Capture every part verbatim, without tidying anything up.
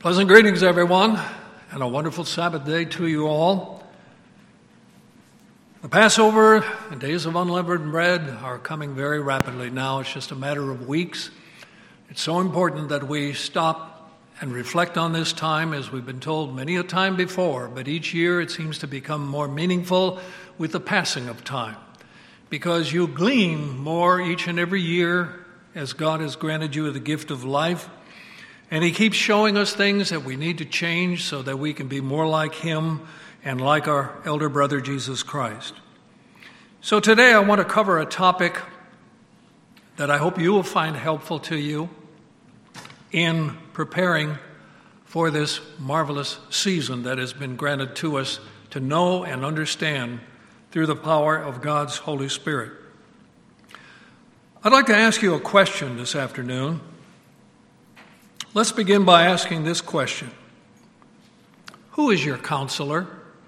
Pleasant greetings, everyone, and a wonderful Sabbath day to you all. The Passover and days of unleavened bread are coming very rapidly now. It's just a matter of weeks. It's so important that we stop and reflect on this time, as we've been told many a time before, but each year it seems to become more meaningful with the passing of time, because you glean more each and every year as God has granted you the gift of life. And he keeps showing us things that we need to change so that we can be more like him and like our elder brother, Jesus Christ. So today I want to cover a topic that I hope you will find helpful to you in preparing for this marvelous season that has been granted to us to know and understand through the power of God's Holy Spirit. I'd like to ask you a question this afternoon. Let's begin by asking this question. Who is your counselor?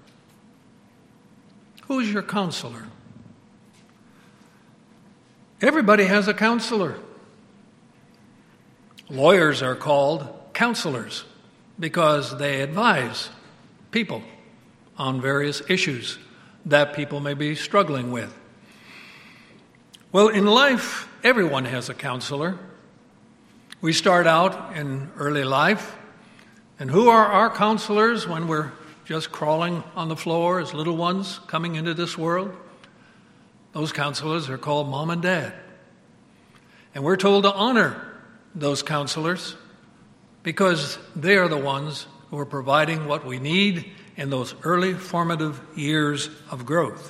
Who is your counselor? Everybody has a counselor. Lawyers are called counselors because they advise people on various issues that people may be struggling with. Well, in life, everyone has a counselor. We start out in early life, and who are our counselors when we're just crawling on the floor as little ones coming into this world? Those counselors are called Mom and Dad. And we're told to honor those counselors because they are the ones who are providing what we need in those early formative years of growth.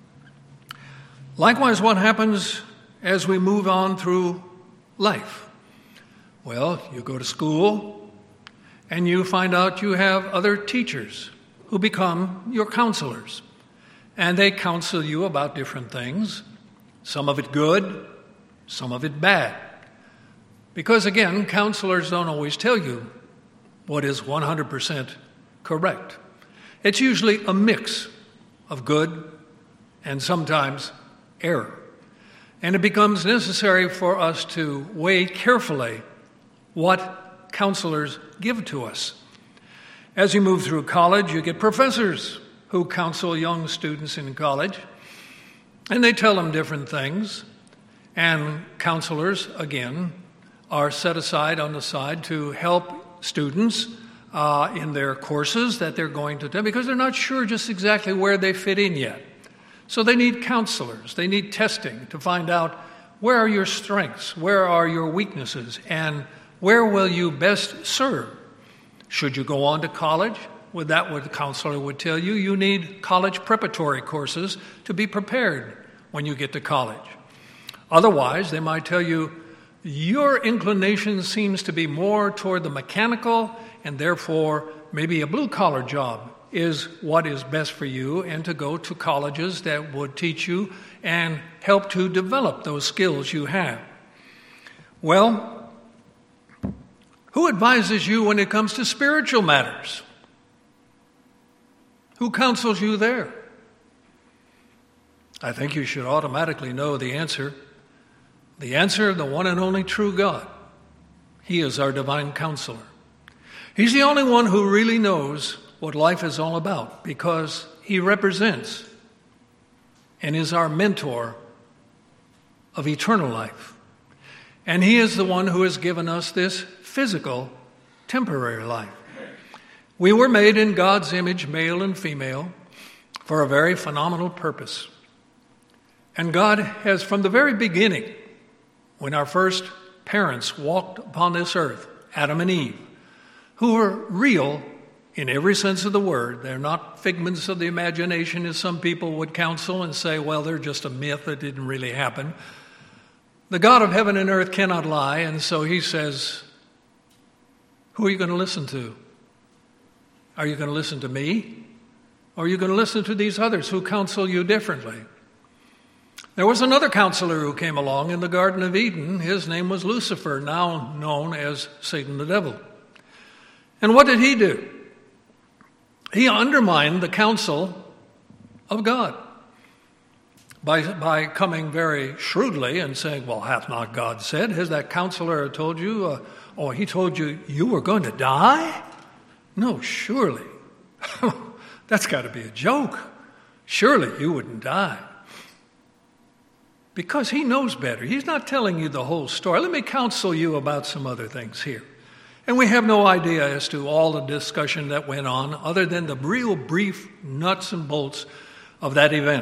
Likewise, what happens as we move on through life? Well, you go to school and you find out you have other teachers who become your counselors. And they counsel you about different things, some of it good, some of it bad. Because again, counselors don't always tell you what is one hundred percent correct. It's usually a mix of good and sometimes error. And it becomes necessary for us to weigh carefully what counselors give to us. As you move through college, you get professors who counsel young students in college, and they tell them different things. And counselors, again, are set aside on the side to help students uh, in their courses that they're going to do, because they're not sure just exactly where they fit in yet. So they need counselors. They need testing to find out where are your strengths, where are your weaknesses, and where will you best serve? Should you go on to college? Well, that what the counselor would tell you. You need college preparatory courses to be prepared when you get to college. Otherwise, they might tell you, your inclination seems to be more toward the mechanical, and therefore maybe a blue-collar job is what is best for you, and to go to colleges that would teach you and help to develop those skills you have. Well, who advises you when it comes to spiritual matters? Who counsels you there? I think you should automatically know the answer. The answer, the one and only true God. He is our divine counselor. He's the only one who really knows what life is all about, because he represents and is our mentor of eternal life. And he is the one who has given us this physical, temporary life. We were made in God's image, male and female, for a very phenomenal purpose. And God has, from the very beginning, when our first parents walked upon this earth, Adam and Eve, who were real in every sense of the word. They're not figments of the imagination, as some people would counsel and say, well, they're just a myth that didn't really happen. The God of heaven and earth cannot lie, and so he says, who are you going to listen to? Are you going to listen to me? Or are you going to listen to these others who counsel you differently? There was another counselor who came along in the Garden of Eden. His name was Lucifer, now known as Satan the devil. And what did he do? He undermined the counsel of God by, by coming very shrewdly and saying, well, hath not God said? Has that counselor told you, uh, oh, he told you you were going to die? No, surely. That's got to be a joke. Surely you wouldn't die. Because he knows better. He's not telling you the whole story. Let me counsel you about some other things here. And we have no idea as to all the discussion that went on other than the real brief nuts and bolts of that event.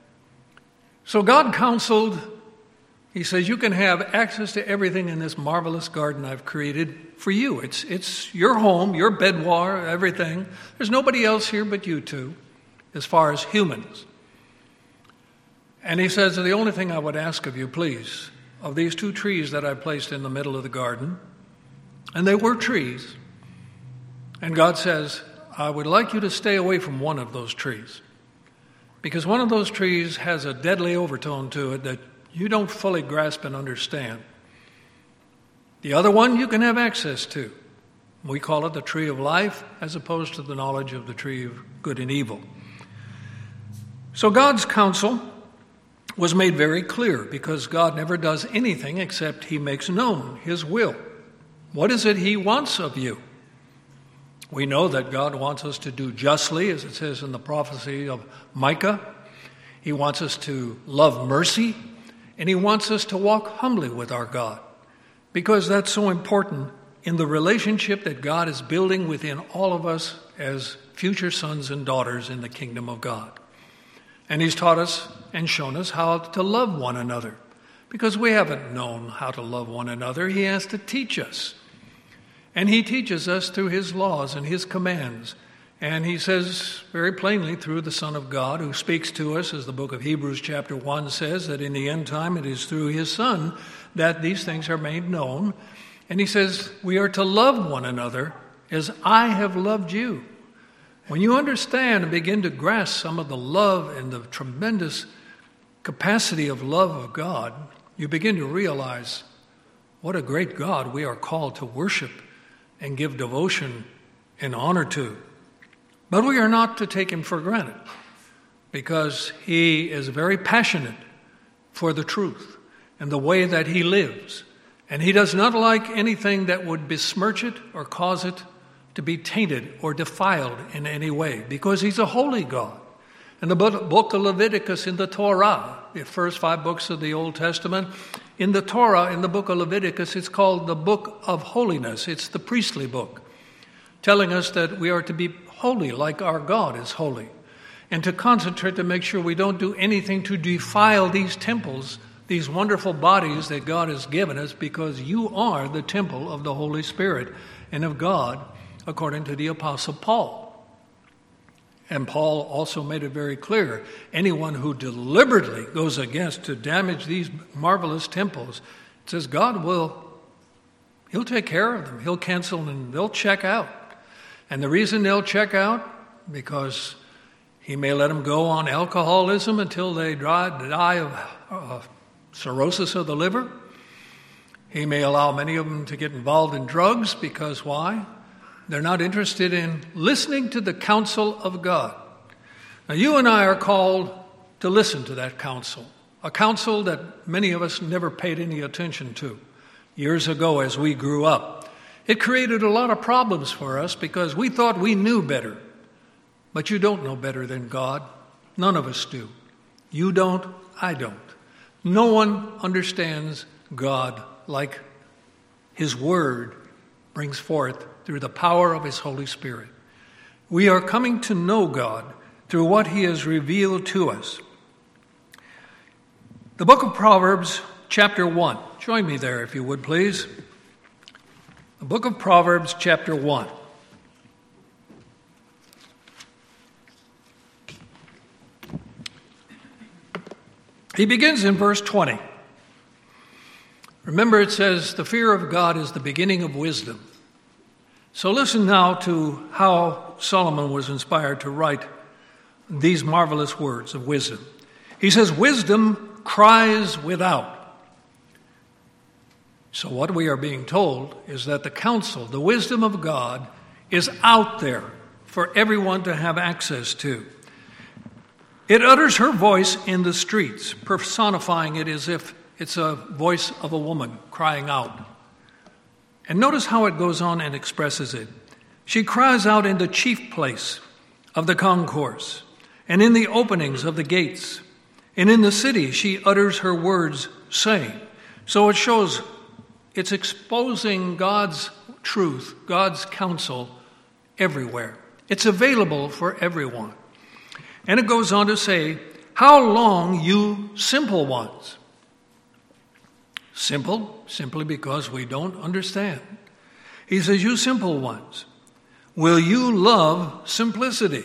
So God counseled, he says, you can have access to everything in this marvelous garden I've created for you. It's, it's your home, your bedwar, everything. There's nobody else here but you two, as far as humans. And he says, the only thing I would ask of you, please, of these two trees that I placed in the middle of the garden, and they were trees, and God says, I would like you to stay away from one of those trees, because one of those trees has a deadly overtone to it that you don't fully grasp and understand. The other one you can have access to. We call it the tree of life, as opposed to the knowledge of the tree of good and evil. So God's counsel was made very clear, because God never does anything except he makes known his will. What is it he wants of you? We know that God wants us to do justly, as it says in the prophecy of Micah. He wants us to love mercy, and he wants us to walk humbly with our God, because that's so important in the relationship that God is building within all of us as future sons and daughters in the kingdom of God. And he's taught us and shown us how to love one another, because we haven't known how to love one another. He has to teach us. And he teaches us through his laws and his commands. And he says very plainly through the Son of God, who speaks to us, as the book of Hebrews chapter one says, that in the end time it is through his Son that these things are made known. And he says we are to love one another as I have loved you. When you understand and begin to grasp some of the love and the tremendous capacity of love of God, you begin to realize what a great God we are called to worship and give devotion and honor to. But we are not to take him for granted, because he is very passionate for the truth and the way that he lives. And he does not like anything that would besmirch it or cause it to be tainted or defiled in any way, because he's a holy God. In the book of Leviticus in the Torah, the first five books of the Old Testament, in the Torah, in the book of Leviticus, it's called the book of holiness. It's the priestly book, telling us that we are to be holy like our God is holy, and to concentrate to make sure we don't do anything to defile these temples, these wonderful bodies that God has given us, because you are the temple of the Holy Spirit and of God, according to the Apostle Paul. And Paul also made it very clear, anyone who deliberately goes against to damage these marvelous temples, it says God will, he'll take care of them. He'll cancel and they'll check out. And the reason they'll check out, because he may let them go on alcoholism until they die of uh, cirrhosis of the liver. He may allow many of them to get involved in drugs, because why? They're not interested in listening to the counsel of God. Now, you and I are called to listen to that counsel, a counsel that many of us never paid any attention to. Years ago, as we grew up, it created a lot of problems for us because we thought we knew better. But you don't know better than God. None of us do. You don't, I don't. No one understands God like his word brings forth through the power of his Holy Spirit. We are coming to know God through what he has revealed to us. The book of Proverbs, chapter one. Join me there, if you would, please. The book of Proverbs, chapter one. He begins in verse twenty. Remember, it says, the fear of God is the beginning of wisdom. So listen now to how Solomon was inspired to write these marvelous words of wisdom. He says, wisdom cries without. So what we are being told is that the counsel, the wisdom of God, is out there for everyone to have access to. It utters her voice in the streets, personifying it as if it's a voice of a woman crying out. And notice how it goes on and expresses it. She cries out in the chief place of the concourse, and in the openings of the gates, and in the city she utters her words, saying. So it shows it's exposing God's truth, God's counsel everywhere. It's available for everyone. And it goes on to say, how long, you simple ones? Simple, simply because we don't understand. He says, you simple ones, will you love simplicity?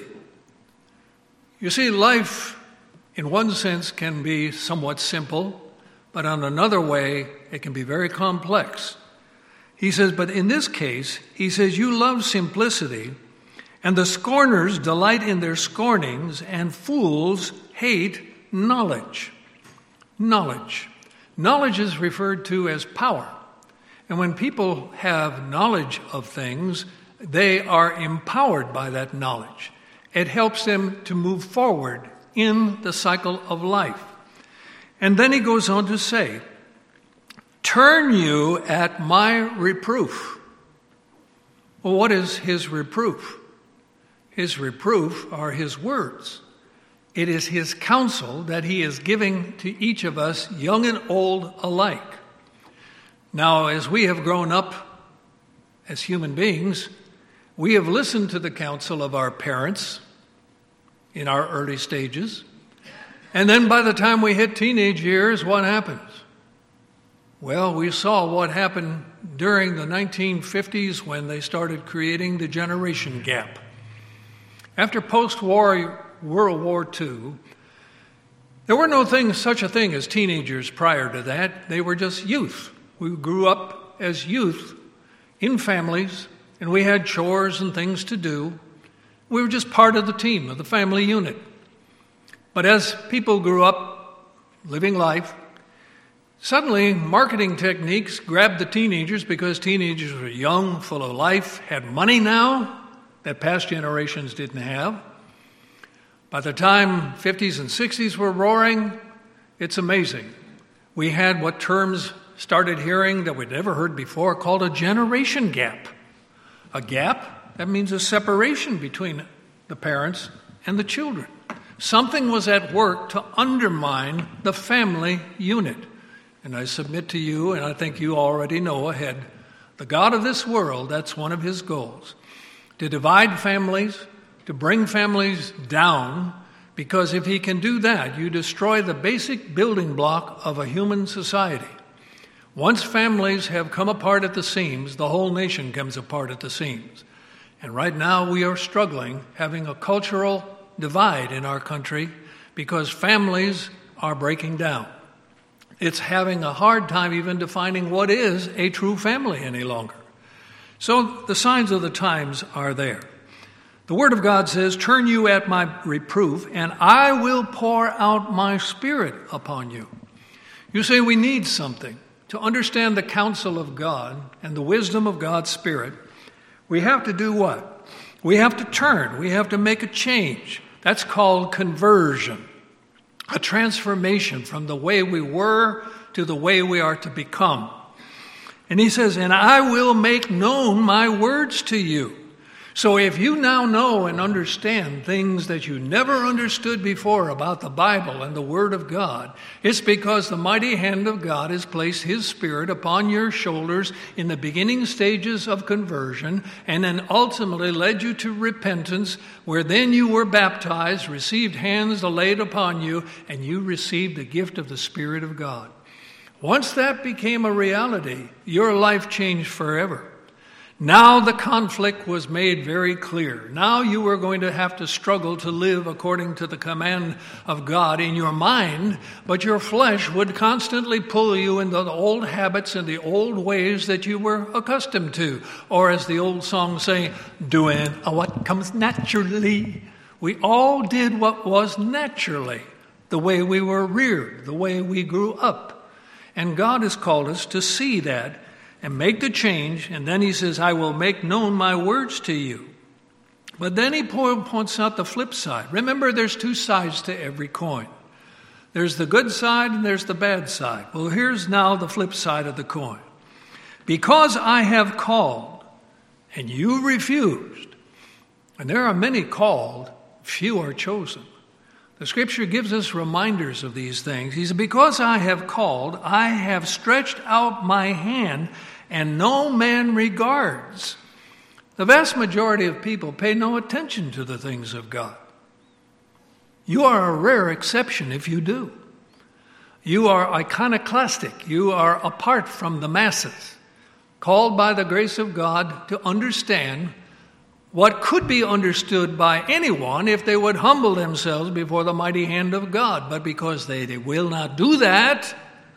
You see, life, in one sense, can be somewhat simple, but on another way, it can be very complex. He says, but in this case, he says, you love simplicity, and the scorners delight in their scornings, and fools hate knowledge. Knowledge. Knowledge is referred to as power. And when people have knowledge of things, they are empowered by that knowledge. It helps them to move forward in the cycle of life. And then he goes on to say, turn you at my reproof. Well, what is his reproof? His reproof are his words. It is his counsel that he is giving to each of us, young and old alike. Now, as we have grown up as human beings, we have listened to the counsel of our parents in our early stages. And then by the time we hit teenage years, what happens? Well, we saw what happened during the nineteen fifties when they started creating the generation gap. After post-war World War Two, there were no thing, such a thing as teenagers prior to that. They were just youth. We grew up as youth in families, and we had chores and things to do. We were just part of the team, of the family unit. But as people grew up living life, suddenly marketing techniques grabbed the teenagers because teenagers were young, full of life, had money now that past generations didn't have. By the time fifties and sixties were roaring, it's amazing. We had what terms started hearing that we'd never heard before called a generation gap. A gap, that means a separation between the parents and the children. Something was at work to undermine the family unit. And I submit to you, and I think you already know ahead, the God of this world, that's one of his goals. To divide families, to bring families down, because if he can do that, you destroy the basic building block of a human society. Once families have come apart at the seams, the whole nation comes apart at the seams. And right now we are struggling, having a cultural divide in our country because families are breaking down. It's having a hard time even defining what is a true family any longer. So the signs of the times are there. The Word of God says, turn you at my reproof, and I will pour out my Spirit upon you. You say we need something. To understand the counsel of God and the wisdom of God's Spirit, we have to do what? We have to turn. We have to make a change. That's called conversion. A transformation from the way we were to the way we are to become. And he says, and I will make known my words to you. So if you now know and understand things that you never understood before about the Bible and the Word of God, it's because the mighty hand of God has placed his Spirit upon your shoulders in the beginning stages of conversion and then ultimately led you to repentance, where then you were baptized, received hands laid upon you, and you received the gift of the Spirit of God. Once that became a reality, your life changed forever. Now the conflict was made very clear. Now you were going to have to struggle to live according to the command of God in your mind, but your flesh would constantly pull you into the old habits and the old ways that you were accustomed to. Or as the old song say, doing what comes naturally. We all did what was naturally, the way we were reared, the way we grew up. And God has called us to see that and make the change, and then he says, I will make known my words to you. But then he points out the flip side. Remember, there's two sides to every coin. There's the good side and there's the bad side. Well, here's now the flip side of the coin. Because I have called and you refused. And there are many called, few are chosen. The scripture gives us reminders of these things. He said, because I have called, I have stretched out my hand, and no man regards. The vast majority of people pay no attention to the things of God. You are a rare exception if you do. You are iconoclastic. You are apart from the masses, called by the grace of God to understand what could be understood by anyone if they would humble themselves before the mighty hand of God. But because they, they will not do that,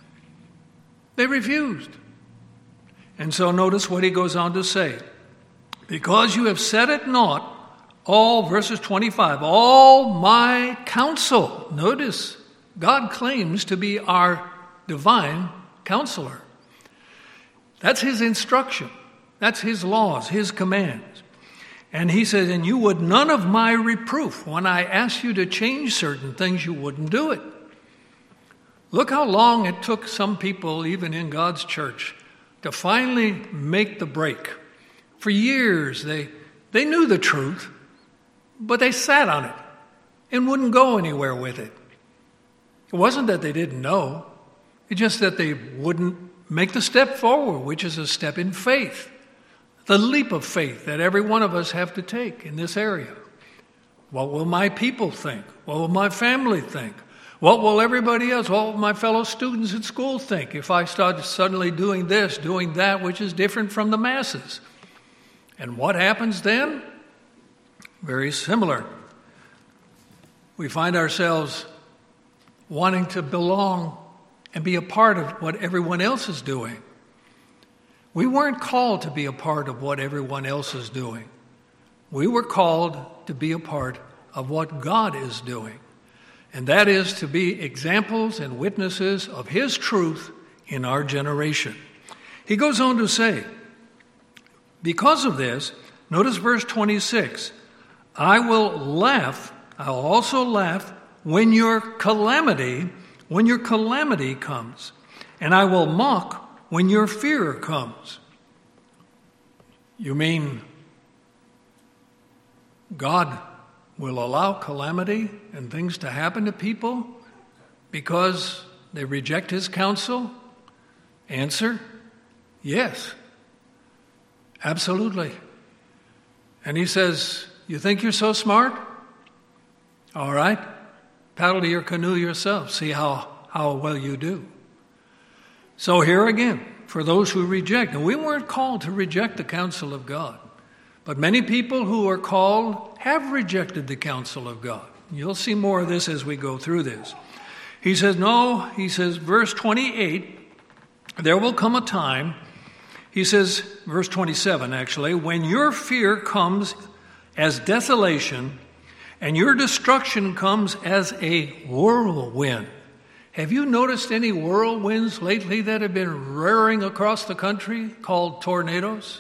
they refused. And so notice what he goes on to say. Because you have set at naught all, verses twenty-five, all my counsel. Notice, God claims to be our divine counselor. That's his instruction. That's his laws, his commands. And he says, and you would none of my reproof. When I asked you to change certain things, you wouldn't do it. Look how long it took some people, even in God's church, to finally make the break. For years, they, they knew the truth, but they sat on it and wouldn't go anywhere with it. It wasn't that they didn't know. It's just that they wouldn't make the step forward, which is a step in faith. The leap of faith that every one of us have to take in this area. What will my people think? What will my family think? What will everybody else, what will my fellow students at school think if I start suddenly doing this, doing that, which is different from the masses? And what happens then? Very similar. We find ourselves wanting to belong and be a part of what everyone else is doing. We weren't called to be a part of what everyone else is doing. We were called to be a part of what God is doing. And that is to be examples and witnesses of his truth in our generation. He goes on to say, because of this, notice verse twenty-six, I will laugh, I will also laugh when your calamity, when your calamity comes, and I will mock when your fear comes. You mean God will allow calamity and things to happen to people because they reject his counsel? Answer, yes, absolutely. And he says, you think you're so smart? All right, paddle to your canoe yourself, see how, how well you do. So here again, for those who reject, and we weren't called to reject the counsel of God, but many people who are called have rejected the counsel of God. You'll see more of this as we go through this. He says, no, he says, verse twenty-eight, there will come a time, he says, verse twenty-seven actually, when your fear comes as desolation and your destruction comes as a whirlwind. Have you noticed any whirlwinds lately that have been roaring across the country called tornadoes?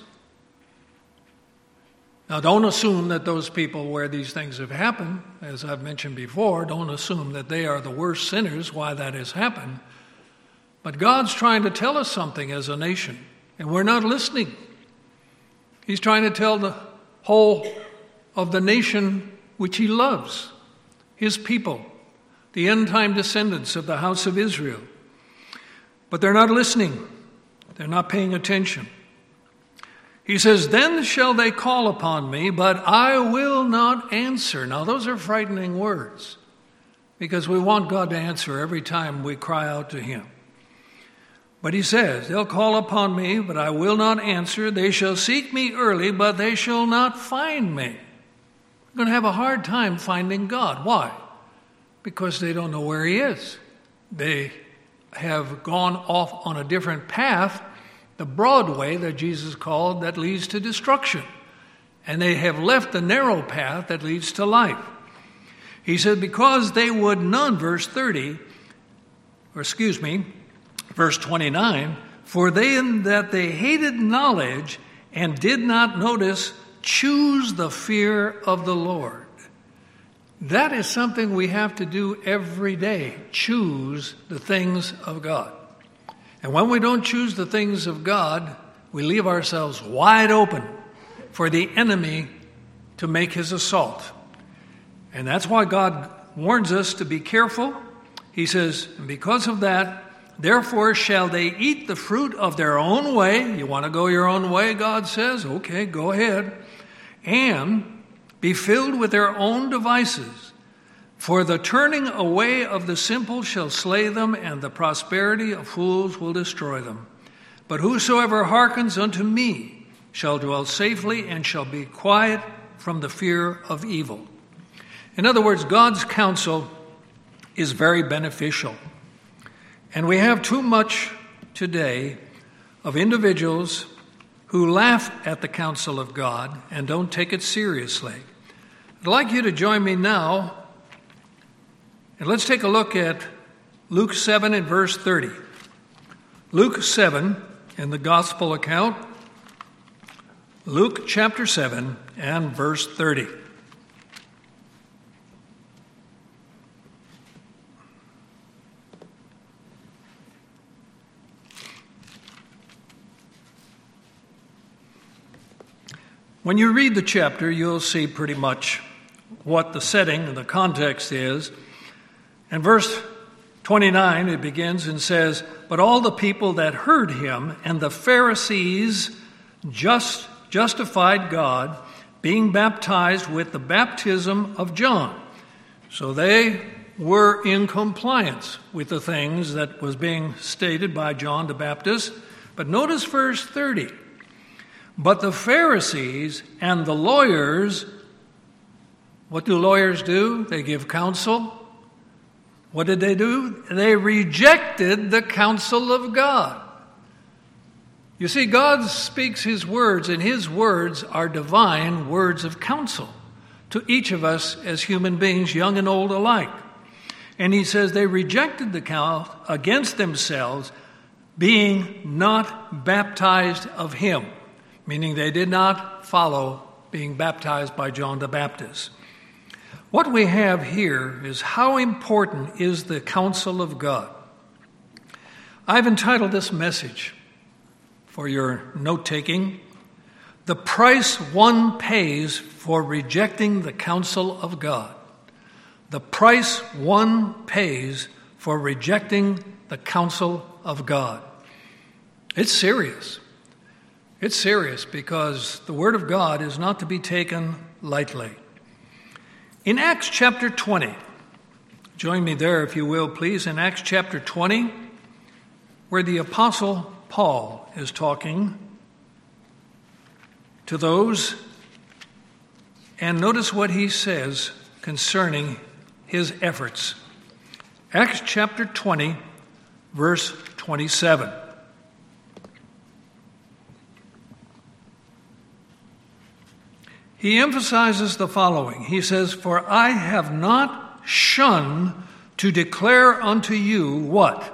Now, don't assume that those people where these things have happened, as I've mentioned before, don't assume that they are the worst sinners why that has happened. But God's trying to tell us something as a nation, and we're not listening. He's trying to tell the whole of the nation which he loves, his people, the end-time descendants of the house of Israel. But they're not listening. They're not paying attention. He says, then shall they call upon me, but I will not answer. Now, those are frightening words because we want God to answer every time we cry out to him. But he says, they'll call upon me, but I will not answer. They shall seek me early, but they shall not find me. They're going to have a hard time finding God. Why? Because they don't know where he is. They have gone off on a different path, the broad way that Jesus called that leads to destruction. And they have left the narrow path that leads to life. He said, because they would none, verse thirty, or excuse me, verse twenty-nine, for they in that they hated knowledge and did not notice, choose the fear of the Lord. That is something we have to do every day. Choose the things of God. And when we don't choose the things of God, we leave ourselves wide open for the enemy to make his assault. And that's why God warns us to be careful. He says, and because of that, therefore shall they eat the fruit of their own way. You want to go your own way, God says? Okay, go ahead. And be filled with their own devices. For the turning away of the simple shall slay them, and the prosperity of fools will destroy them. But whosoever hearkens unto me shall dwell safely and shall be quiet from the fear of evil. In other words, God's counsel is very beneficial. And we have too much today of individuals who laugh at the counsel of God and don't take it seriously. I'd like you to join me now, and let's take a look at Luke seven and verse thirty. Luke seven in the gospel account, Luke chapter seven and verse thirty. When you read the chapter, you'll see pretty much what the setting and the context is. In verse twenty-nine, it begins and says, "But all the people that heard him and the Pharisees just justified God, being baptized with the baptism of John." So they were in compliance with the things that was being stated by John the Baptist. But notice verse thirty. "But the Pharisees and the lawyers," what do lawyers do? They give counsel. What did they do? They rejected the counsel of God. You see, God speaks his words, and his words are divine words of counsel to each of us as human beings, young and old alike. And he says they rejected the counsel against themselves, being not baptized of him. Meaning they did not follow being baptized by John the Baptist. What we have here is how important is the counsel of God. I've entitled this message, for your note-taking, "The Price One Pays for Rejecting the Counsel of God." The price one pays for rejecting the counsel of God. It's serious. It's serious because the Word of God is not to be taken lightly. In Acts chapter twenty, join me there if you will, please, in Acts chapter twenty, where the Apostle Paul is talking to those, and notice what he says concerning his efforts. Acts chapter twenty, verse twenty-seven. He emphasizes the following. He says, "For I have not shunned to declare unto you" what?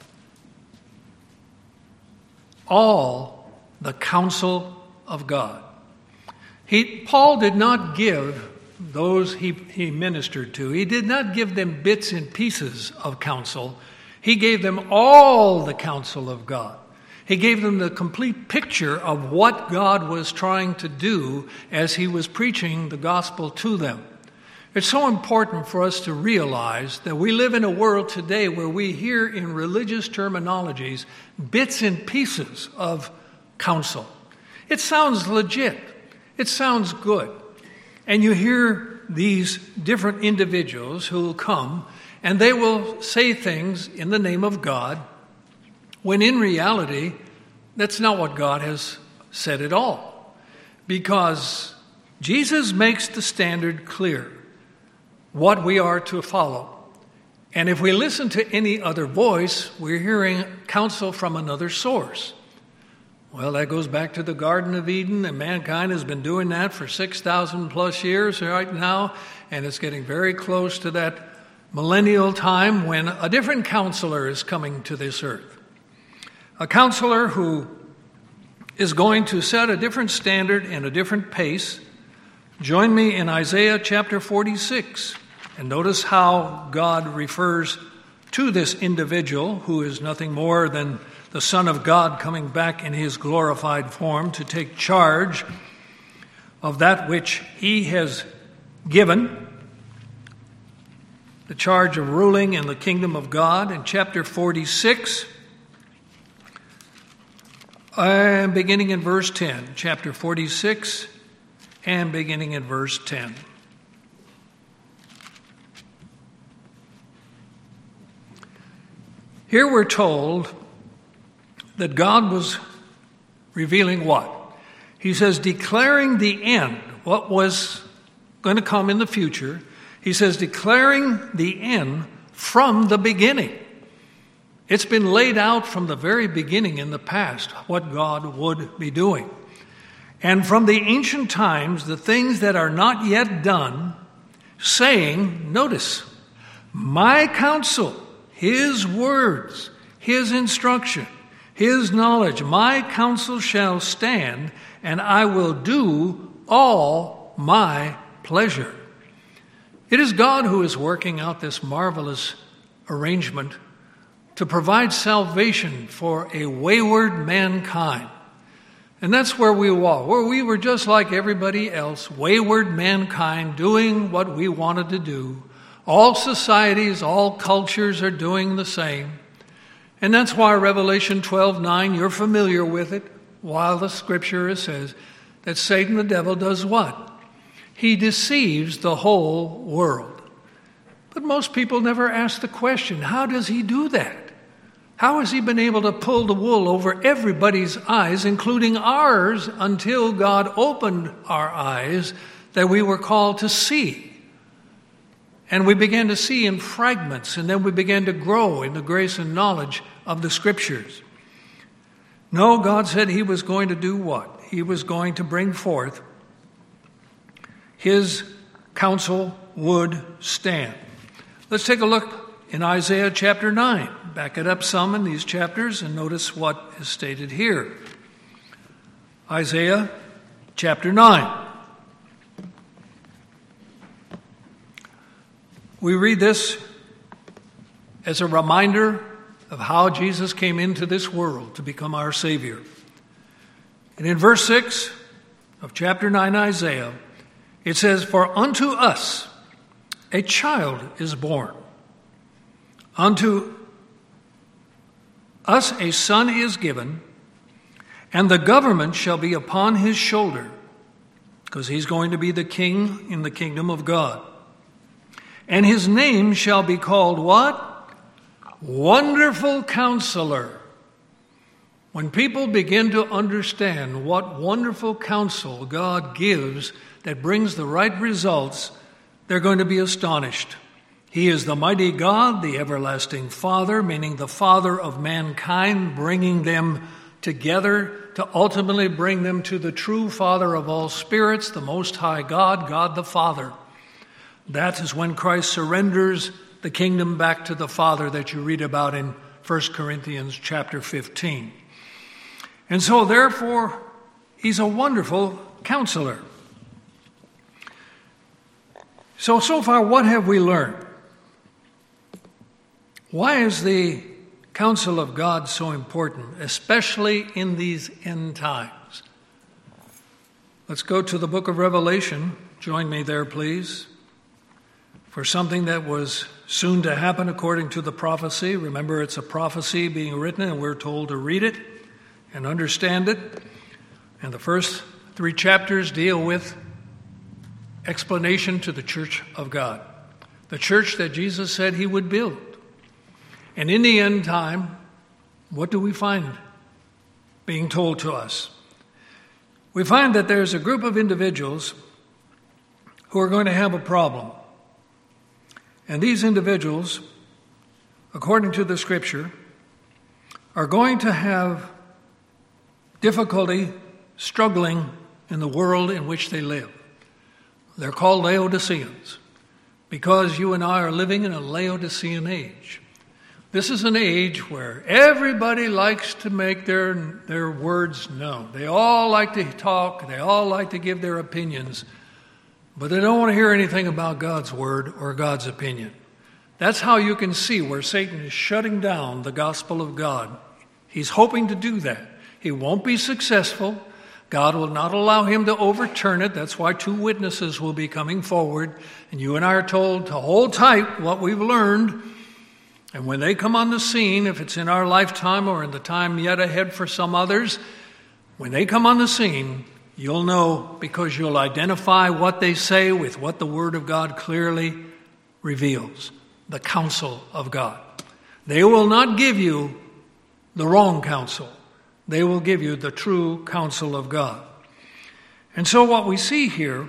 "All the counsel of God." He, Paul did not give those he, he ministered to, he did not give them bits and pieces of counsel. He gave them all the counsel of God. He gave them the complete picture of what God was trying to do as he was preaching the gospel to them. It's so important for us to realize that we live in a world today where we hear in religious terminologies bits and pieces of counsel. It sounds legit. It sounds good. And you hear these different individuals who will come and they will say things in the name of God, when in reality, that's not what God has said at all. Because Jesus makes the standard clear, what we are to follow. And if we listen to any other voice, we're hearing counsel from another source. Well, that goes back to the Garden of Eden, and mankind has been doing that for six thousand plus years right now, and it's getting very close to that millennial time when a different counselor is coming to this earth. A counselor who is going to set a different standard and a different pace. Join me in Isaiah chapter forty-six, and notice how God refers to this individual who is nothing more than the Son of God coming back in his glorified form to take charge of that which he has given, the charge of ruling in the kingdom of God. In chapter forty-six, and beginning in verse ten. Chapter forty-six, and beginning in verse ten. Here we're told that God was revealing what? He says, declaring the end, what was going to come in the future. He says, declaring the end from the beginning. It's been laid out from the very beginning in the past what God would be doing. And from the ancient times, the things that are not yet done, saying, notice, my counsel, his words, his instruction, his knowledge, my counsel shall stand, and I will do all my pleasure. It is God who is working out this marvelous arrangement to provide salvation for a wayward mankind. And that's where we were, where we were just like everybody else, wayward mankind doing what we wanted to do. All societies, all cultures are doing the same. And that's why Revelation twelve nine, you're familiar with it, while the scripture says that Satan, the devil, does what? He deceives the whole world. But most people never ask the question, how does he do that? How has he been able to pull the wool over everybody's eyes, including ours, until God opened our eyes that we were called to see? And we began to see in fragments, and then we began to grow in the grace and knowledge of the Scriptures. No, God said he was going to do what? He was going to bring forth his counsel would stand. Let's take a look in Isaiah chapter nine. Back it up some in these chapters and notice what is stated here. Isaiah chapter nine. We read this as a reminder of how Jesus came into this world to become our Savior. And in verse six of chapter nine, Isaiah, it says, for unto us a child is born, unto us a son is given, and the government shall be upon his shoulder, because he's going to be the king in the kingdom of God. And his name shall be called what? Wonderful Counselor. When people begin to understand what wonderful counsel God gives that brings the right results, they're going to be astonished. He is the mighty God, the everlasting Father, meaning the Father of mankind, bringing them together to ultimately bring them to the true Father of all spirits, the Most High God, God the Father. That is when Christ surrenders the kingdom back to the Father that you read about in First Corinthians chapter fifteen. And so, therefore, he's a wonderful counselor. So, so far, what have we learned? Why is the counsel of God so important, especially in these end times? Let's go to the book of Revelation. Join me there, please, for something that was soon to happen according to the prophecy. Remember, it's a prophecy being written, and we're told to read it and understand it. And the first three chapters deal with explanation to the church of God, the church that Jesus said he would build. And in the end time, what do we find being told to us? We find that there's a group of individuals who are going to have a problem. And these individuals, according to the scripture, are going to have difficulty struggling in the world in which they live. They're called Laodiceans because you and I are living in a Laodicean age. This is an age where everybody likes to make their, their words known. They all like to talk. They all like to give their opinions. But they don't want to hear anything about God's word or God's opinion. That's how you can see where Satan is shutting down the gospel of God. He's hoping to do that. He won't be successful, God will not allow him to overturn it. That's why two witnesses will be coming forward. And you and I are told to hold tight what we've learned. And when they come on the scene, if it's in our lifetime or in the time yet ahead for some others, when they come on the scene, you'll know because you'll identify what they say with what the Word of God clearly reveals, the counsel of God. They will not give you the wrong counsel. They will give you the true counsel of God. And so what we see here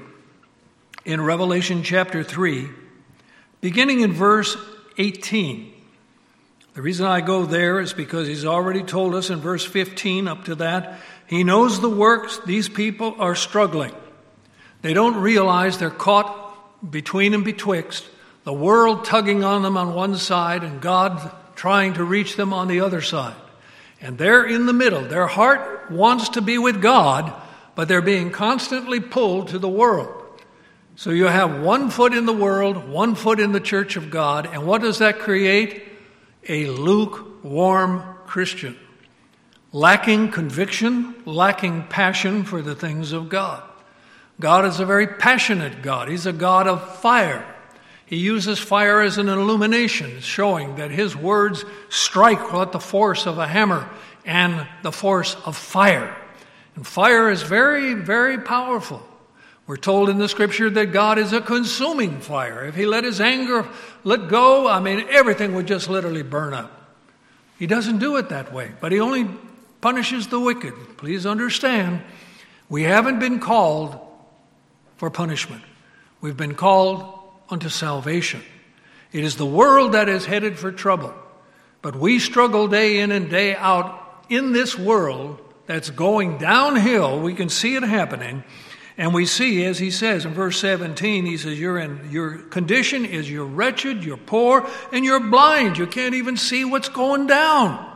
in Revelation chapter three, beginning in verse eighteen, the reason I go there is because he's already told us in verse fifteen up to that, he knows the works. These people are struggling. They don't realize they're caught between and betwixt, the world tugging on them on one side and God trying to reach them on the other side. And they're in the middle. Their heart wants to be with God, but they're being constantly pulled to the world. So you have one foot in the world, one foot in the church of God, and what does that create? A lukewarm Christian, lacking conviction, lacking passion for the things of God. God is a very passionate God. He's a God of fire. He uses fire as an illumination, showing that his words strike with the force of a hammer and the force of fire. And fire is very, very powerful. We're told in the scripture that God is a consuming fire. If he let his anger let go, I mean, everything would just literally burn up. He doesn't do it that way, but he only punishes the wicked. Please understand, we haven't been called for punishment. We've been called unto salvation. It is the world that is headed for trouble, but we struggle day in and day out in this world that's going downhill. We can see it happening. And we see, as he says in verse seventeen, he says, you're in, your condition is you're wretched, you're poor, and you're blind. You can't even see what's going down.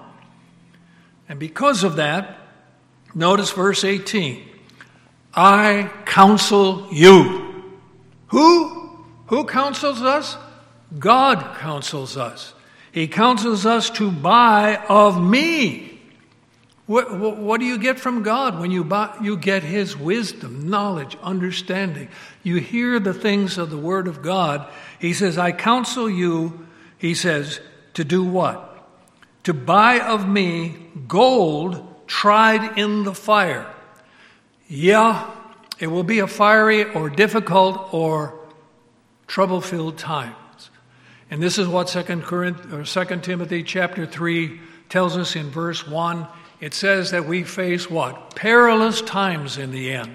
And because of that, notice verse eighteen. I counsel you. Who? Who counsels us? God counsels us. He counsels us to buy of me. What, what, what do you get from God when you buy? You get his wisdom, knowledge, understanding. You hear the things of the Word of God. He says, I counsel you, he says, to do what? To buy of me gold tried in the fire. Yeah, it will be a fiery or difficult or trouble-filled times. And this is what Second Corinthians, or Second Timothy chapter three tells us in verse one. It says that we face what? Perilous times in the end.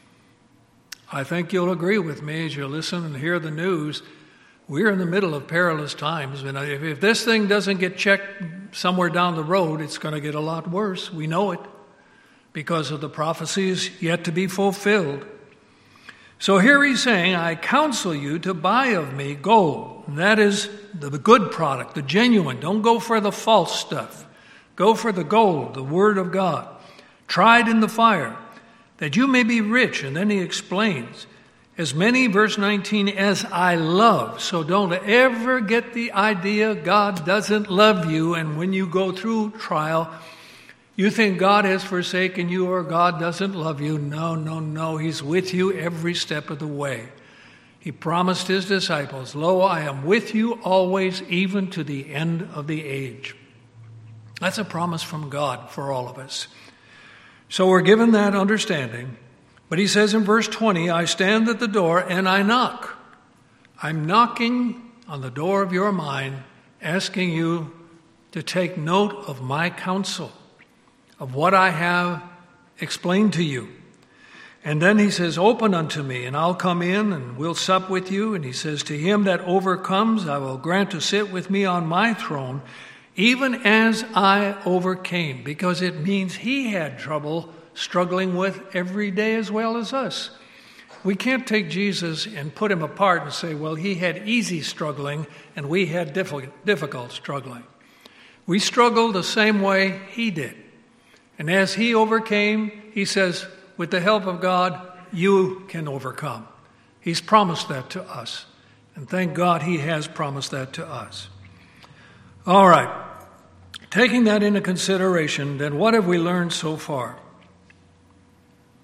I think you'll agree with me as you listen and hear the news. We're in the middle of perilous times. And if, if this thing doesn't get checked somewhere down the road, it's going to get a lot worse. We know it because of the prophecies yet to be fulfilled. So here he's saying, I counsel you to buy of me gold. And that is the good product, the genuine. Don't go for the false stuff. Go for the gold, the Word of God, tried in the fire, that you may be rich. And then he explains, as many, verse nineteen, as I love. So don't ever get the idea God doesn't love you. And when you go through trial, you think God has forsaken you or God doesn't love you. No, no, no. He's with you every step of the way. He promised his disciples, lo, I am with you always, even to the end of the age. That's a promise from God for all of us. So we're given that understanding. But he says in verse twenty, I stand at the door and I knock. I'm knocking on the door of your mind, asking you to take note of my counsel, of what I have explained to you. And then he says, open unto me, and I'll come in and we'll sup with you. And he says, to him that overcomes, I will grant to sit with me on my throne, even as I overcame, because it means he had trouble struggling with every day as well as us. We can't take Jesus and put him apart and say, well, he had easy struggling and we had difficult, difficult struggling. We struggle the same way he did. And as he overcame, he says, with the help of God, you can overcome. He's promised that to us. And thank God he has promised that to us. All right. Taking that into consideration, then what have we learned so far?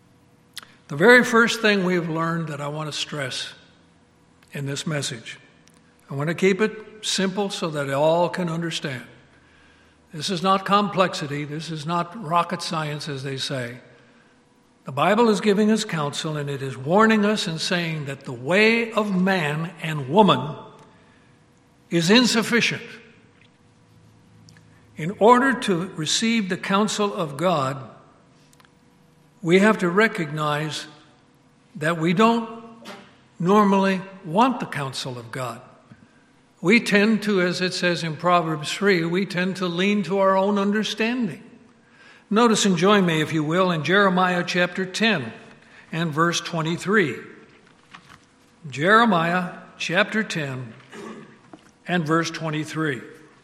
The very first thing we've learned that I want to stress in this message, I want to keep it simple so that all can understand. This is not complexity. This is not rocket science, as they say. The Bible is giving us counsel, and it is warning us and saying that the way of man and woman is insufficient. In order to receive the counsel of God, we have to recognize that we don't normally want the counsel of God. We tend to, as it says in Proverbs three, we tend to lean to our own understanding. Notice and join me, if you will, in Jeremiah chapter ten and verse twenty-three. Jeremiah chapter ten and verse twenty-three.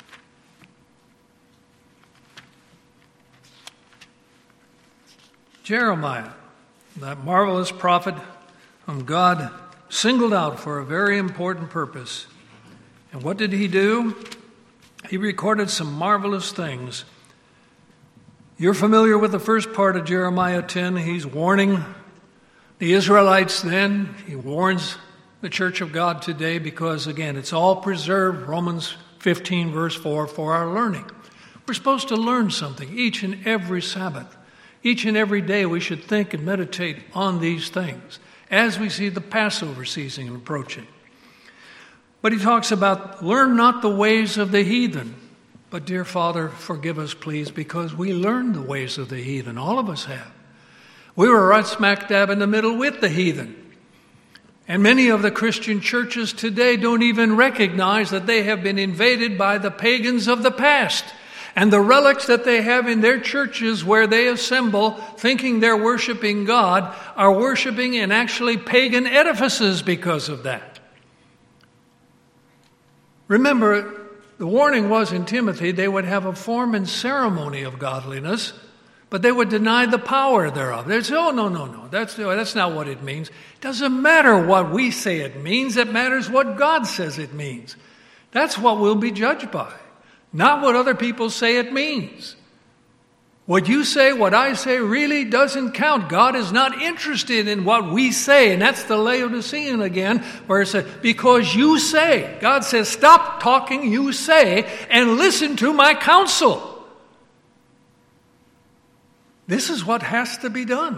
Jeremiah, that marvelous prophet whom God singled out for a very important purpose. And what did he do? He recorded some marvelous things. You're familiar with the first part of Jeremiah ten. He's warning the Israelites then. He warns the church of God today because, again, it's all preserved, Romans fifteen, verse four, for our learning. We're supposed to learn something each and every Sabbath. Each and every day we should think and meditate on these things as we see the Passover season approaching. But he talks about, learn not the ways of the heathen. But dear Father, forgive us please, because we learned the ways of the heathen. All of us have. We were right smack dab in the middle with the heathen. And many of the Christian churches today don't even recognize that they have been invaded by the pagans of the past. And the relics that they have in their churches where they assemble thinking they're worshiping God are worshiping in actually pagan edifices because of that. Remember, the warning was in Timothy, they would have a form and ceremony of godliness, but they would deny the power thereof. They'd say, oh, no, no, no, that's, that's not what it means. It doesn't matter what we say it means. It matters what God says it means. That's what we'll be judged by, not what other people say it means. What you say, what I say really doesn't count. God is not interested in what we say. And that's the Laodicean again, where it says, because you say. God says, stop talking, you say, and listen to my counsel. This is what has to be done.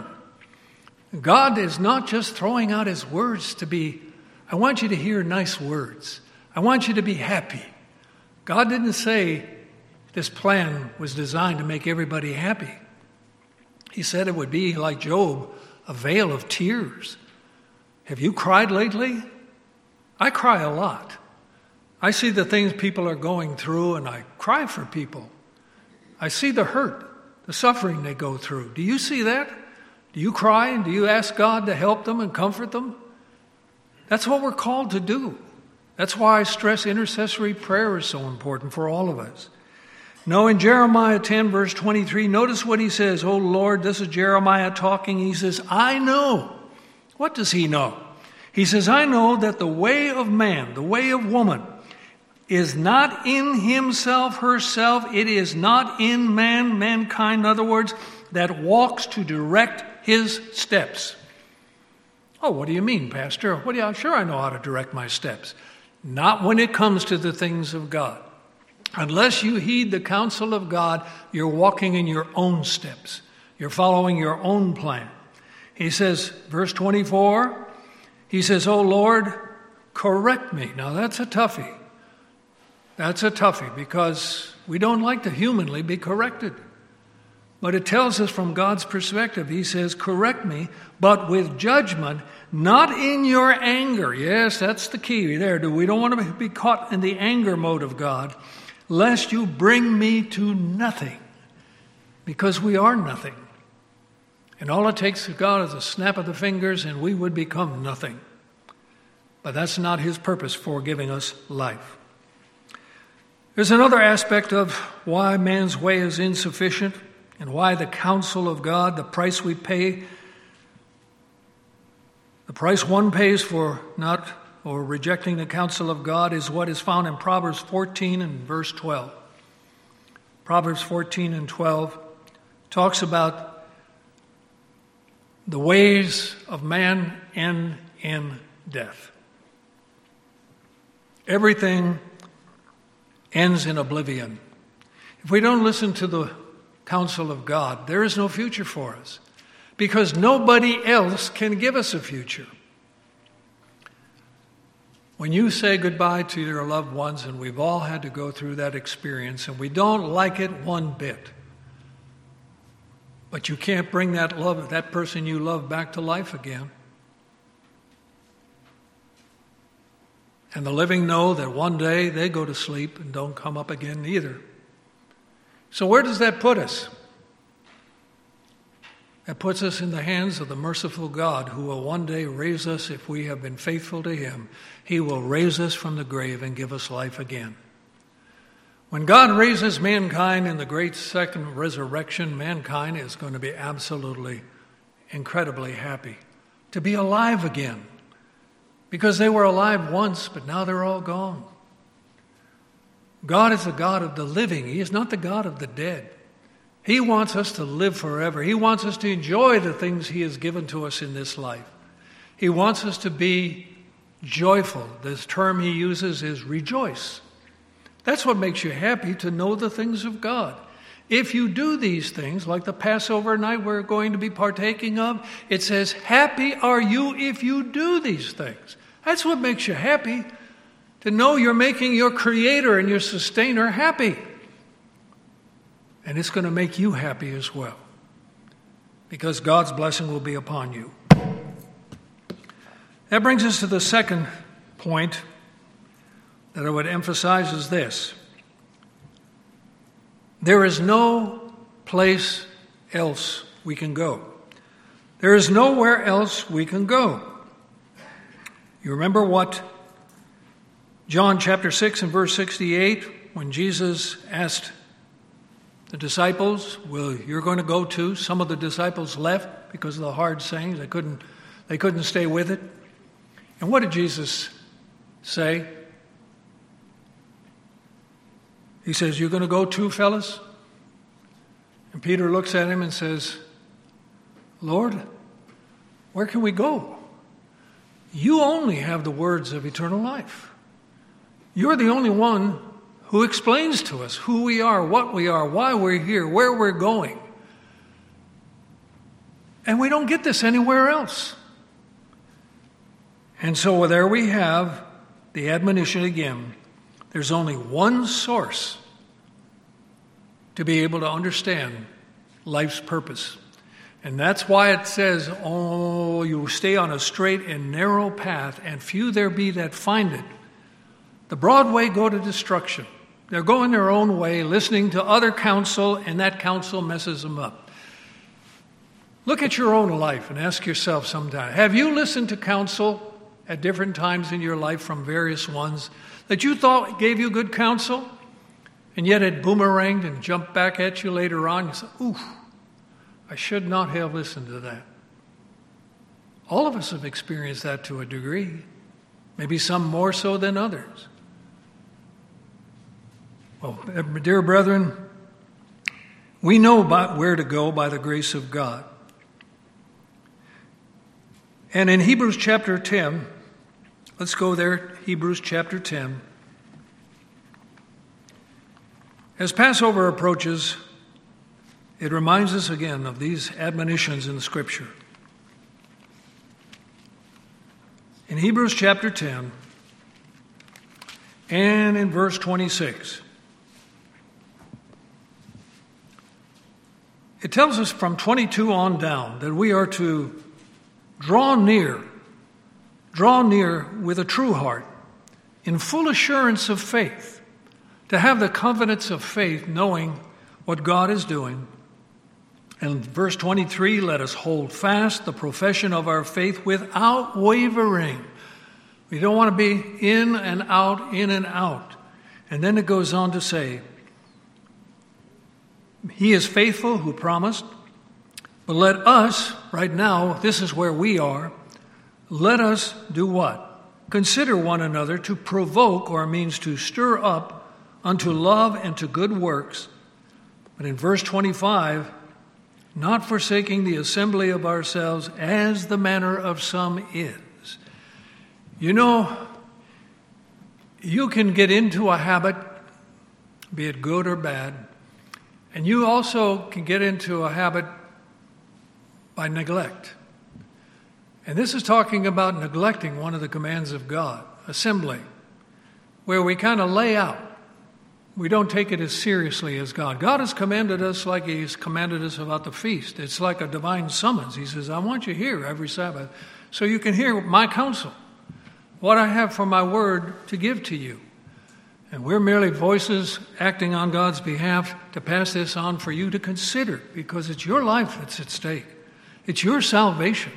God is not just throwing out his words to be, I want you to hear nice words. I want you to be happy. God didn't say, this plan was designed to make everybody happy. He said it would be like Job, a vale of tears. Have you cried lately? I cry a lot. I see the things people are going through and I cry for people. I see the hurt, the suffering they go through. Do you see that? Do you cry and do you ask God to help them and comfort them? That's what we're called to do. That's why I stress intercessory prayer is so important for all of us. No, in Jeremiah ten, verse twenty-three, notice what he says. Oh, Lord, this is Jeremiah talking. He says, I know. What does he know? He says, I know that the way of man, the way of woman, is not in himself, herself. It is not in man, mankind, in other words, that walks to direct his steps. Oh, what do you mean, Pastor? What do you, sure, I know how to direct my steps. Not when it comes to the things of God. Unless you heed the counsel of God, you're walking in your own steps. You're following your own plan. He says, verse twenty-four, he says, oh Lord, correct me. Now that's a toughie. That's a toughie because we don't like to humanly be corrected. But it tells us from God's perspective, he says, correct me, but with judgment, not in your anger. Yes, that's the key there. We don't want to be caught in the anger mode of God, lest you bring me to nothing, because we are nothing. And all it takes of God is a snap of the fingers and we would become nothing. But that's not his purpose for giving us life. There's another aspect of why man's way is insufficient and why the counsel of God, the price we pay, the price one pays for not or rejecting the counsel of God is what is found in Proverbs fourteen and verse twelve. Proverbs fourteen and twelve talks about The ways of man end in death. Everything ends in oblivion. If we don't listen to the counsel of God, there is no future for us, because nobody else can give us a future. When you say goodbye to your loved ones, and we've all had to go through that experience, and we don't like it one bit, but you can't bring that love, that person you love, back to life again. And the living know that one day they go to sleep and don't come up again either. So where does that put us? That puts us in the hands of the merciful God, who will one day raise us if we have been faithful to him. He will raise us from the grave and give us life again. When God raises mankind in the great second resurrection, mankind is going to be absolutely, incredibly happy to be alive again. Because they were alive once, but now they're all gone. God is the God of the living. He is not the God of the dead. He wants us to live forever. He wants us to enjoy the things he has given to us in this life. He wants us to be joyful. This term he uses is rejoice. That's what makes you happy, to know the things of God. If you do these things, like the Passover night we're going to be partaking of, it says, happy are you if you do these things. That's what makes you happy, to know you're making your Creator and your Sustainer happy. And it's going to make you happy as well, because God's blessing will be upon you. That brings us to the second point that I would emphasize is this. There is no place else we can go. There is nowhere else we can go. You remember what John chapter six and verse sixty-eight, when Jesus asked the disciples, well, you're going to go too? Some of the disciples left because of the hard sayings. They couldn't, they couldn't stay with it. And what did Jesus say? He says, you're going to go too, fellas? And Peter looks at him and says, Lord, where can we go? You only have the words of eternal life. You're the only one who explains to us who we are, what we are, why we're here, where we're going. And we don't get this anywhere else. And so there we have the admonition again. There's only one source to be able to understand life's purpose. And that's why it says, oh, you stay on a straight and narrow path, and few there be that find it. The broad way go to destruction. They're going their own way, listening to other counsel, and that counsel messes them up. Look at your own life and ask yourself sometime, have you listened to counsel at different times in your life from various ones that you thought gave you good counsel, and yet it boomeranged and jumped back at you later on? You said, oof, I should not have listened to that. All of us have experienced that to a degree, maybe some more so than others. Well, dear brethren, we know about where to go by the grace of God. And in Hebrews chapter ten, let's go there, Hebrews chapter ten. As Passover approaches, it reminds us again of these admonitions in the Scripture. In Hebrews chapter ten, and in verse twenty-six, it tells us from twenty-two on down that we are to draw near, draw near with a true heart, in full assurance of faith, to have the confidence of faith, knowing what God is doing. And verse twenty-three, let us hold fast the profession of our faith without wavering. We don't want to be in and out, in and out. And then it goes on to say, he is faithful who promised, but let us, right now, this is where we are, let us do what? Consider one another to provoke, or means to stir up, unto love and to good works. But in verse twenty-five, not forsaking the assembly of ourselves as the manner of some is. You know, you can get into a habit, be it good or bad, and you also can get into a habit by neglect. And this is talking about neglecting one of the commands of God, assembly, where we kind of lay out. We don't take it as seriously as God. God has commanded us like He's commanded us about the feast. It's like a divine summons. He says, I want you here every Sabbath so you can hear my counsel, what I have for my word to give to you. And we're merely voices acting on God's behalf to pass this on for you to consider, because it's your life that's at stake. It's your salvation.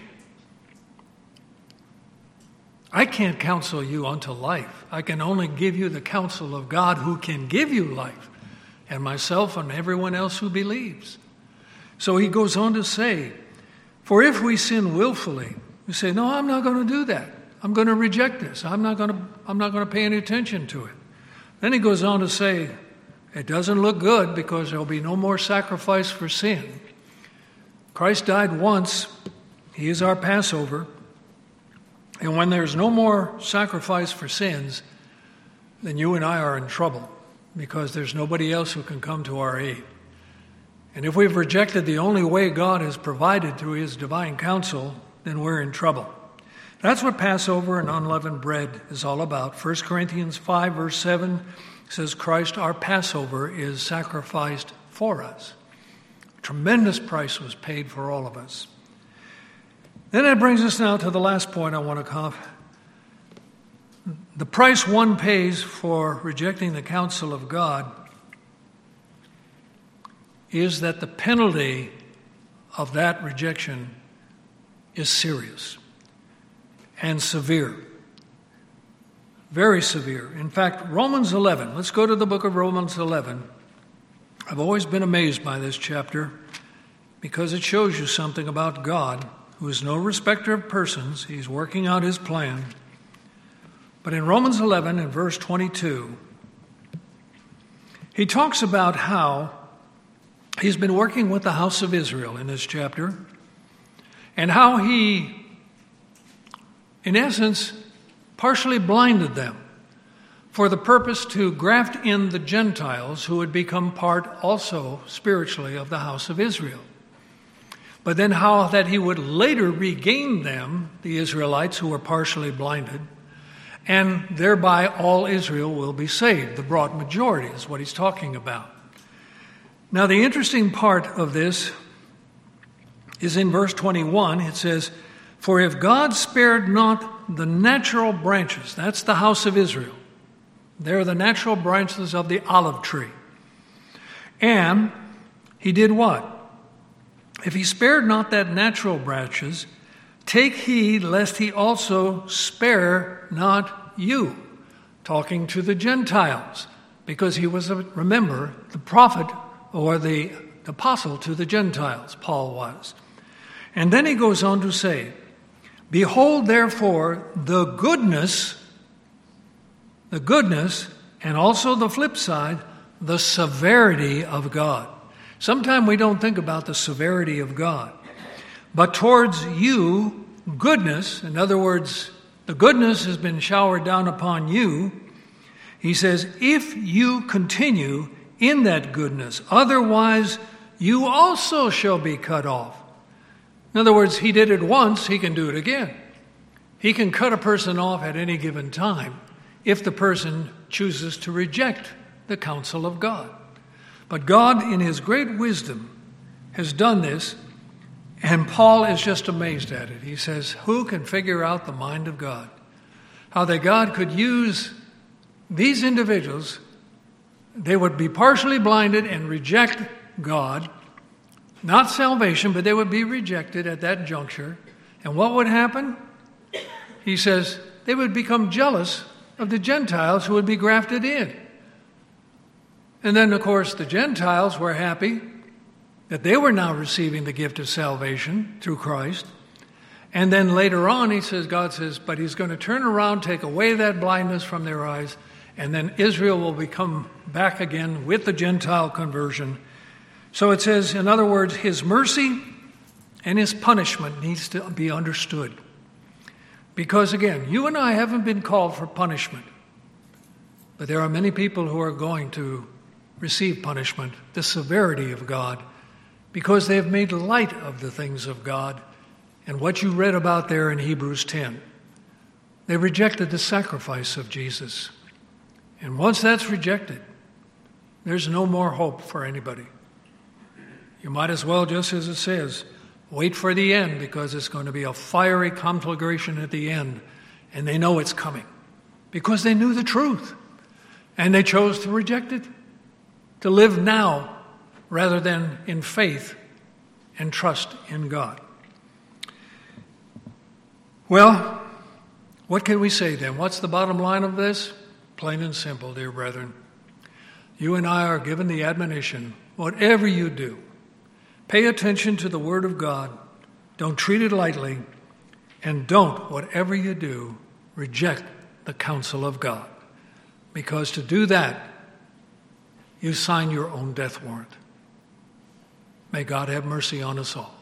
I can't counsel you unto life. I can only give you the counsel of God who can give you life, and myself and everyone else who believes. So he goes on to say, for if we sin willfully, we say, no, I'm not going to do that. I'm going to reject this. I'm not going to, I'm not going to pay any attention to it. Then he goes on to say, it doesn't look good because there'll be no more sacrifice for sin. Christ died once. He is our Passover. And when there's no more sacrifice for sins, then you and I are in trouble because there's nobody else who can come to our aid. And if we've rejected the only way God has provided through His divine counsel, then we're in trouble. That's what Passover and unleavened bread is all about. First Corinthians five, verse seven says, Christ, our Passover, is sacrificed for us. A tremendous price was paid for all of us. Then that brings us now to the last point I want to cover. The price one pays for rejecting the counsel of God is that the penalty of that rejection is serious and severe. Very severe. In fact, Romans eleven, let's go to the book of Romans eleven. I've always been amazed by this chapter because it shows you something about God, who is no respecter of persons. He's working out His plan. But in Romans eleven, in verse twenty-two, he talks about how he's been working with the house of Israel in this chapter, and how he, in essence, partially blinded them for the purpose to graft in the Gentiles who had become part also spiritually of the house of Israel. But then how that he would later regain them, the Israelites who were partially blinded, and thereby all Israel will be saved. The broad majority is what he's talking about. Now, the interesting part of this is in verse twenty-one. It says, for if God spared not the natural branches, that's the house of Israel. They're the natural branches of the olive tree. And he did what? If he spared not that natural branches, take heed lest he also spare not you. Talking to the Gentiles, because he was, a, remember, the prophet or the apostle to the Gentiles, Paul was. And then he goes on to say, behold, therefore, the goodness, the goodness, and also the flip side, the severity of God. Sometimes we don't think about the severity of God. But towards you, goodness, in other words, the goodness has been showered down upon you. He says, if you continue in that goodness, otherwise you also shall be cut off. In other words, he did it once, he can do it again. He can cut a person off at any given time if the person chooses to reject the counsel of God. But God, in His great wisdom, has done this, and Paul is just amazed at it. He says, who can figure out the mind of God? How that God could use these individuals, they would be partially blinded and reject God, not salvation, but they would be rejected at that juncture. And what would happen? He says, they would become jealous of the Gentiles who would be grafted in. And then, of course, the Gentiles were happy that they were now receiving the gift of salvation through Christ. And then later on, he says, God says, but He's going to turn around, take away that blindness from their eyes, and then Israel will become back again with the Gentile conversion. So it says, in other words, his mercy and his punishment needs to be understood. Because again, you and I haven't been called for punishment. But there are many people who are going to receive punishment, the severity of God, because they have made light of the things of God and what you read about there in Hebrews ten. They rejected the sacrifice of Jesus. And once that's rejected, there's no more hope for anybody. You might as well, just as it says, wait for the end, because it's going to be a fiery conflagration at the end, and they know it's coming because they knew the truth. And they chose to reject it, to live now rather than in faith and trust in God. Well, what can we say then? What's the bottom line of this? Plain and simple, dear brethren. You and I are given the admonition, whatever you do, pay attention to the Word of God. Don't treat it lightly. And don't, whatever you do, reject the counsel of God. Because to do that, you sign your own death warrant. May God have mercy on us all.